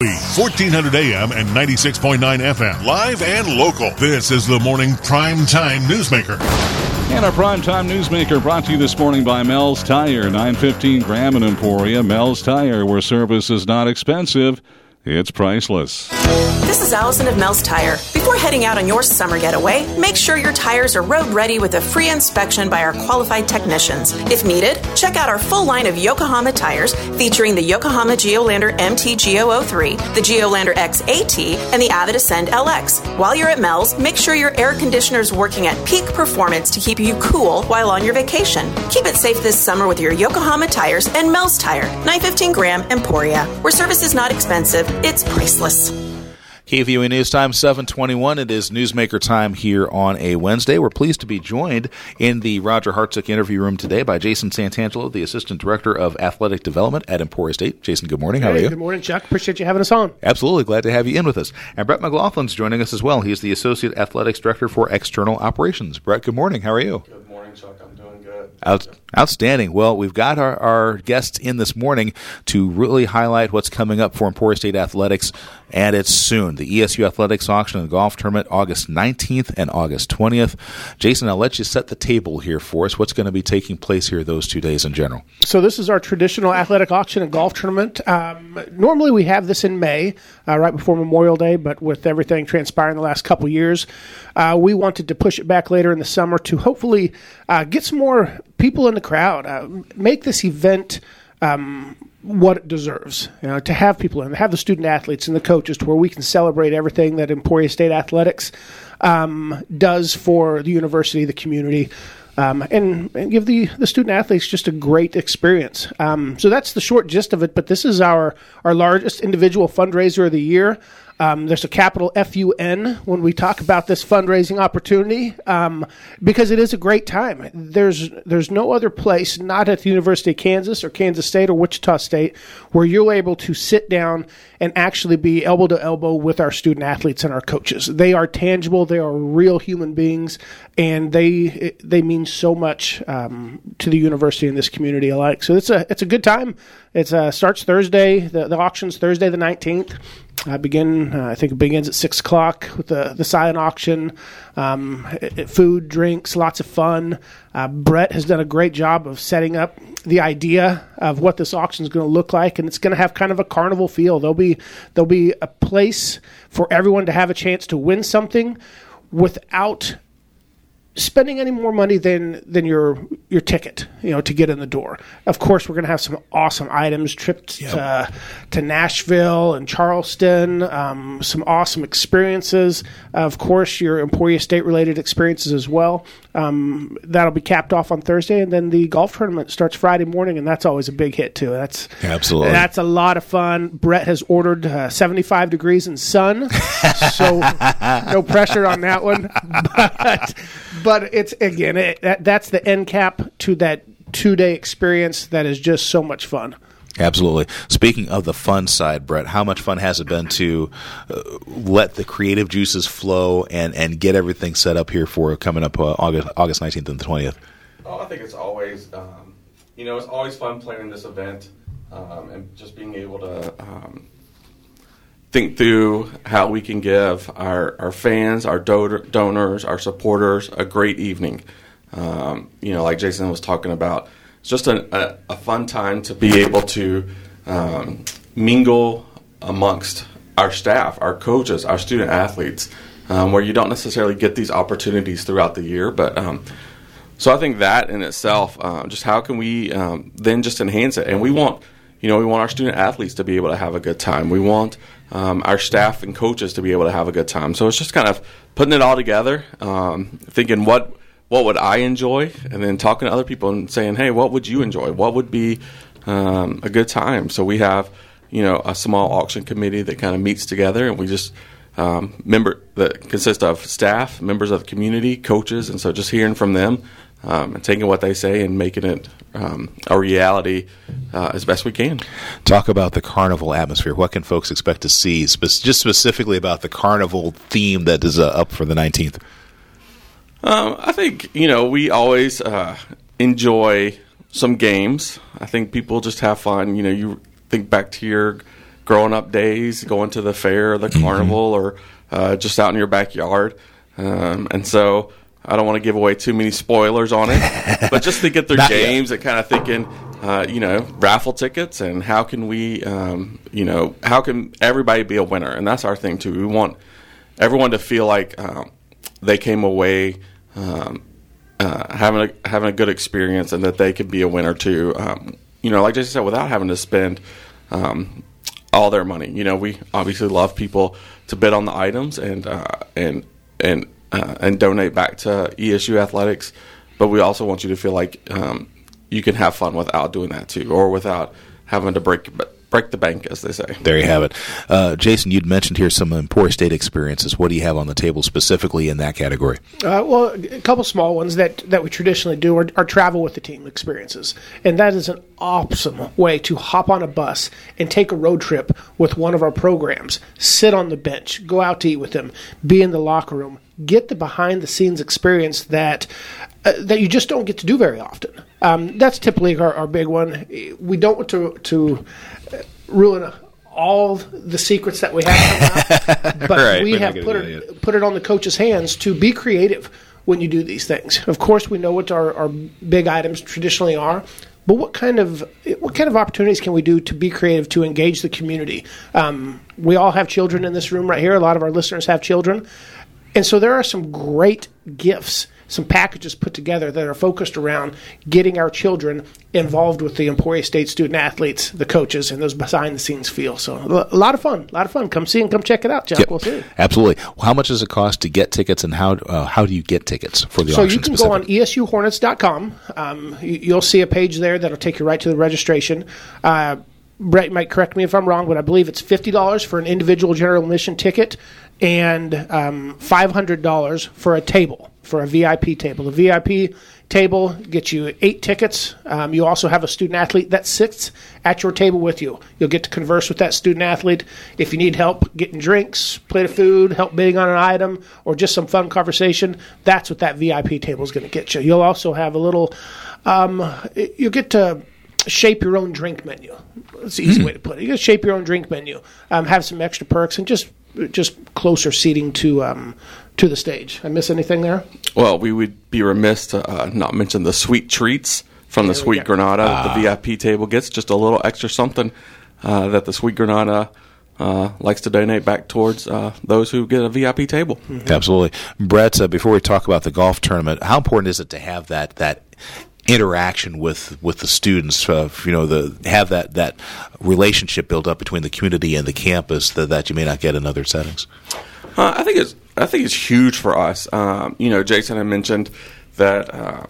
1400 AM and 96.9 FM. Live and local. This is the Morning Prime Time Newsmaker. And our Primetime Newsmaker brought to you this morning by Mel's Tire, 915 Graham and Emporia. Mel's Tire, where service is not expensive, it's priceless. This is Allison of Mel's Tire. Before heading out on your summer getaway, make sure your tires are road ready with a free inspection by our qualified technicians. If needed, check out our full line of Yokohama tires featuring the Yokohama Geolandar MT Go03, the Geolandar XAT, and the Avid Ascend LX. While you're at Mel's, make sure your air conditioner is working at peak performance to keep you cool while on your vacation. Keep it safe this summer with your Yokohama tires and Mel's Tire, 915 Graham, Emporia, where service is not expensive, it's priceless. KVOE News Time 7:21. It is Newsmaker time here on a Wednesday. We're pleased to be joined in the Roger Hartsook interview room today by Jason Santangelo, the Assistant Director of Athletic Development at Emporia State. Jason, good morning. How are you? Good morning, Chuck. Appreciate you having us on. Absolutely. Glad to have you in with us. And Brett McLaughlin's joining us as well. He's the Associate Athletics Director for External Operations. Brett, good morning. How are you? Good morning, Chuck. I'm doing good. Outstanding. Well, we've got our guests in this morning to really highlight what's coming up for Emporia State Athletics, and it's soon. The ESU Athletics Auction and Golf Tournament, August 19th and August 20th. Jason, I'll let you set the table here for us. What's going to be taking place here those 2 days in general? So this is our traditional athletic auction and golf tournament. Normally we have this in May, right before Memorial Day, but with everything transpiring the last couple years, we wanted to push it back later in the summer to hopefully get some more people in the crowd, make this event what it deserves, to have people in, have the student athletes and the coaches to where we can celebrate everything that Emporia State Athletics does for the university, the community, and give the student athletes just a great experience. So that's the short gist of it, but this is our largest individual fundraiser of the year. There's a capital FUN when we talk about this fundraising opportunity, because it is a great time. There's no other place, not at the University of Kansas or Kansas State or Wichita State, where you're able to sit down and actually be elbow to elbow with our student athletes and our coaches. They are tangible. They are real human beings, and they mean so much to the university and this community alike. So it's a good time. It starts Thursday. The auction's Thursday the 19th. I think it begins at 6 o'clock with the silent auction, food, drinks, lots of fun. Brett has done a great job of setting up the idea of what this auction is going to look like, and it's going to have kind of a carnival feel. There'll be a place for everyone to have a chance to win something without spending any more money than your ticket, to get in the door. Of course, we're going to have some awesome items, trips to Nashville and Charleston, some awesome experiences. Of course, your Emporia State-related experiences as well. That'll be capped off on Thursday, and then the golf tournament starts Friday morning, and that's always a big hit, too. Absolutely. That's a lot of fun. Brett has ordered 75 degrees and sun, so no pressure on that one. But it's, again, that's the end cap to that 2-day experience that is just so much fun. Absolutely. Speaking of the fun side, Brett, how much fun has it been to let the creative juices flow and get everything set up here for coming up August 19th and the 20th? Oh, I think it's always, it's always fun planning this event and just being able to think through how we can give our fans, our donors, our supporters a great evening. Like Jason was talking about, it's just a fun time to be able to mingle amongst our staff, our coaches, our student athletes, where you don't necessarily get these opportunities throughout the year. But so I think that in itself, just how can we then just enhance it? And we want our student athletes to be able to have a good time. We want our staff and coaches to be able to have a good time. So it's just kind of putting it all together, thinking what would I enjoy, and then talking to other people and saying, hey, what would you enjoy? What would be a good time? So we have, a small auction committee that kind of meets together, and we just that consists of staff, members of the community, coaches, and so just hearing from them and taking what they say and making it a reality as best we can. Talk about the carnival atmosphere. What can folks expect to see, just specifically about the carnival theme that is up for the 19th? I think, we always enjoy some games. I think people just have fun. You think back to your growing up days, going to the fair or the carnival or just out in your backyard. And so I don't want to give away too many spoilers on it, but just to get their games and kind of thinking, raffle tickets and how can we, how can everybody be a winner? And that's our thing too. We want everyone to feel like they came away having a good experience and that they could be a winner too. Like Jason said, without having to spend all their money. We obviously love people to bid on the items and donate back to ESU athletics, but we also want you to feel like you can have fun without doing that too, or without having to break the bank, as they say. There you have it. Jason, you'd mentioned here some Emporia State experiences. What do you have on the table specifically in that category? Well, a couple small ones that we traditionally do are travel with the team experiences. And that is an awesome way to hop on a bus and take a road trip with one of our programs, sit on the bench, go out to eat with them, be in the locker room, get the behind-the-scenes experience that you just don't get to do very often. That's typically our big one. We don't want to ruin all the secrets that we have, but right, we have put it on the coach's hands to be creative when you do these things. Of course, we know what our big items traditionally are, but what kind of opportunities can we do to be creative, to engage the community? We all have children in this room right here. A lot of our listeners have children. And so there are some great gifts, some packages put together that are focused around getting our children involved with the Emporia State student athletes, the coaches, and those behind-the-scenes feel. So a lot of fun. Come see and come check it out, Jeff. Yep. We'll see. Absolutely. Well, how much does it cost to get tickets, and how do you get tickets for the auction? So you can go on ESUHornets.com. You'll see a page there that'll take you right to the registration. Brett might correct me if I'm wrong, but I believe it's $50 for an individual general admission ticket and $500 for a table, for a VIP table. The VIP table gets you 8 tickets. You also have a student athlete that sits at your table with you. You'll get to converse with that student athlete. If you need help getting drinks, plate of food, help bidding on an item, or just some fun conversation, that's what that VIP table is going to get you. You'll also have a little, you'll get to shape your own drink menu. That's the easy way to put it. You get to shape your own drink menu, have some extra perks, and just closer seating to the stage. I miss anything there? Well, we would be remiss to not mention the sweet treats from the Sweet Granada that the VIP table gets. Just a little extra something that the Sweet Granada likes to donate back towards those who get a VIP table. Mm-hmm. Absolutely. Brett, before we talk about the golf tournament, how important is it to have that interaction with the students, have that relationship built up between the community and the campus that you may not get in other settings? I think it's huge for us. Jason had mentioned that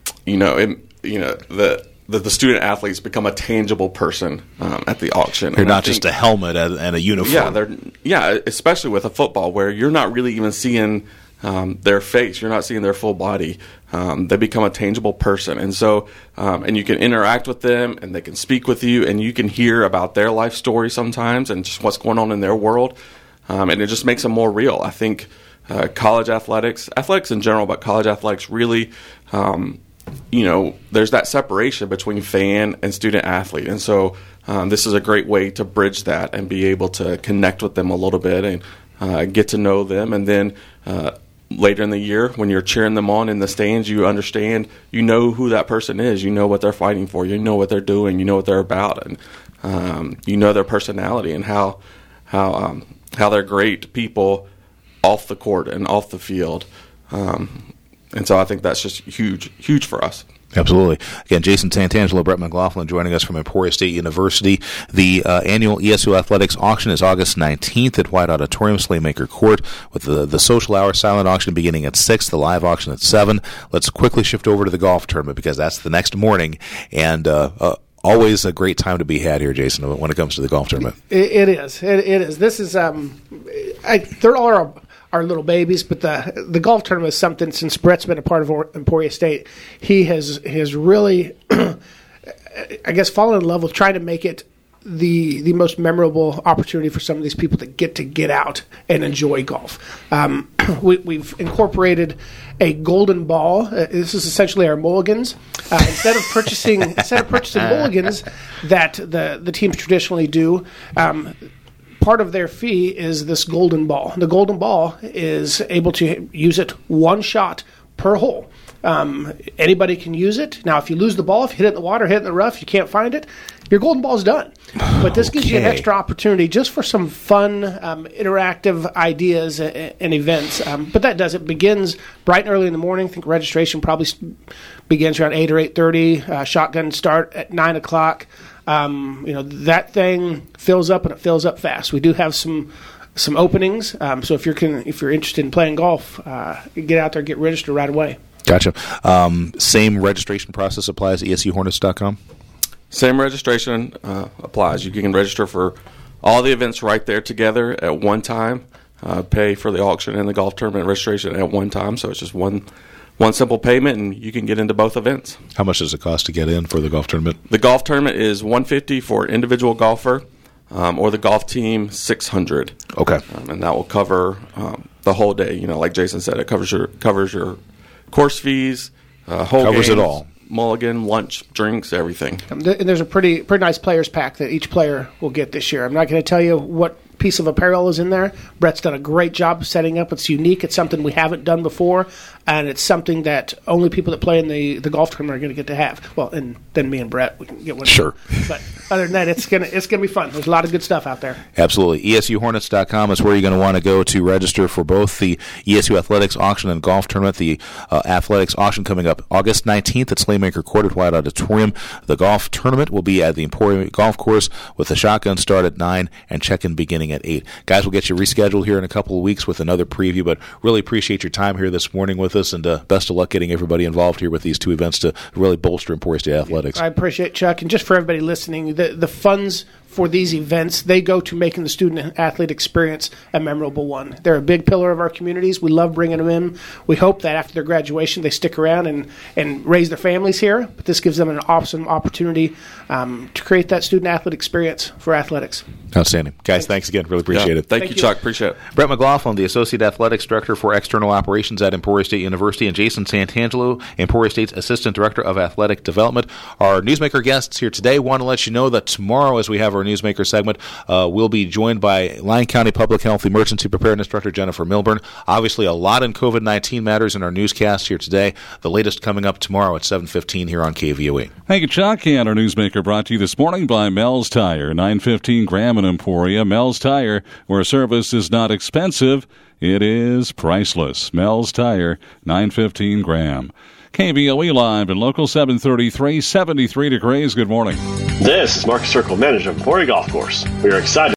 the student athletes become a tangible person at the auction. They're not just a helmet and a uniform. Yeah, especially with a football where you're not really even seeing their face. You're not seeing their full body. They become a tangible person. And so, and you can interact with them and they can speak with you and you can hear about their life story sometimes and just what's going on in their world. And it just makes them more real. I think college athletics in general, but college athletics really, there's that separation between fan and student athlete. And so this is a great way to bridge that and be able to connect with them a little bit and get to know them. And then later in the year, when you're cheering them on in the stands, you understand, you know who that person is. You know what they're fighting for. You know what they're doing. You know what they're about. And you know their personality and how they're great people off the court and off the field. And so I think that's just huge for us. Absolutely. Again, Jason Santangelo, Brett McLaughlin joining us from Emporia State University. The annual ESU Athletics auction is August 19th at White Auditorium, Slaymaker Court, with the social hour silent auction beginning at 6, the live auction at 7. Let's quickly shift over to the golf tournament because that's the next morning, and always a great time to be had here, Jason, when it comes to the golf tournament. It is. This is, they're all our little babies, but the golf tournament is something, since Brett's been a part of Emporia State, he has really, I guess, fallen in love with trying to make it the most memorable opportunity for some of these people to get out and enjoy golf. We've incorporated a golden ball. This is essentially our mulligans. Instead of purchasing mulligans that the teams traditionally do, part of their fee is this golden ball. The golden ball is able to use it one shot per hole. Anybody can use it. Now, if you lose the ball, if you hit it in the water, hit it in the rough, you can't find it, your golden ball's done. But this gives you an extra opportunity just for some fun, interactive ideas and events. But that does. It begins bright and early in the morning. I think registration probably begins around 8 or 8:30. Shotgun start at 9 o'clock. That thing fills up, and it fills up fast. We do have some openings. So if you're interested in playing golf, get out there, get registered right away. Gotcha. Same registration process applies at ESUHornets.com? Same registration applies. You can register for all the events right there together at one time, pay for the auction and the golf tournament registration at one time. So it's just one simple payment, and you can get into both events. How much does it cost to get in for the golf tournament? The golf tournament is $150 for an individual golfer, or the golf team $600. Okay. And that will cover the whole day. Like Jason said, it covers your course fees, whole covers games, it all. Mulligan, lunch, drinks, everything. And there's a pretty nice players pack that each player will get this year. I'm not going to tell you what piece of apparel is in there. Brett's done a great job setting up. It's unique. It's something we haven't done before, and it's something that only people that play in the golf tournament are going to get to have. Well, and then me and Brett, we can get one. Sure. But other than that, it's gonna be fun. There's a lot of good stuff out there. Absolutely. ESUHornets.com is where you're going to want to go to register for both the ESU Athletics Auction and Golf Tournament. The Athletics Auction coming up August 19th at Slaymaker Court at White Auditorium. The Golf Tournament will be at the Emporium Golf Course with the shotgun start at 9 and check-in beginning at 8. Guys, we'll get you rescheduled here in a couple of weeks with another preview, but really appreciate your time here this morning with us, and best of luck getting everybody involved here with these two events to really bolster Emporia State athletics. I appreciate it, Chuck. And just for everybody listening, the funds for these events, they go to making the student-athlete experience a memorable one. They're a big pillar of our communities. We love bringing them in. We hope that after their graduation, they stick around and raise their families here. But this gives them an awesome opportunity to create that student-athlete experience for athletics. Outstanding. Guys, thanks again. Really appreciate it. Thank you, Chuck. Appreciate it. Brett McLaughlin, the Associate Athletics Director for External Operations at Emporia State University, and Jason Santangelo, Emporia State's Assistant Director of Athletic Development. Our Newsmaker guests here today want to let you know that tomorrow, as we have our Newsmaker segment, we'll be joined by Lyon County Public Health Emergency Preparedness Director Jennifer Milburn. Obviously, a lot in COVID-19 matters in our newscast here today. The latest coming up tomorrow at 7:15 here on KVOE. Thank you, Chuck. And our Newsmaker brought to you this morning by Mel's Tire, 915 Graham and Emporia. Mel's Tire, where service is not expensive, it is priceless. Mel's Tire, 915 Graham. KVOE Live and Local 733, 73 degrees. Good morning. This is Marcus Circle, manager of Emporia Golf Course. We are excited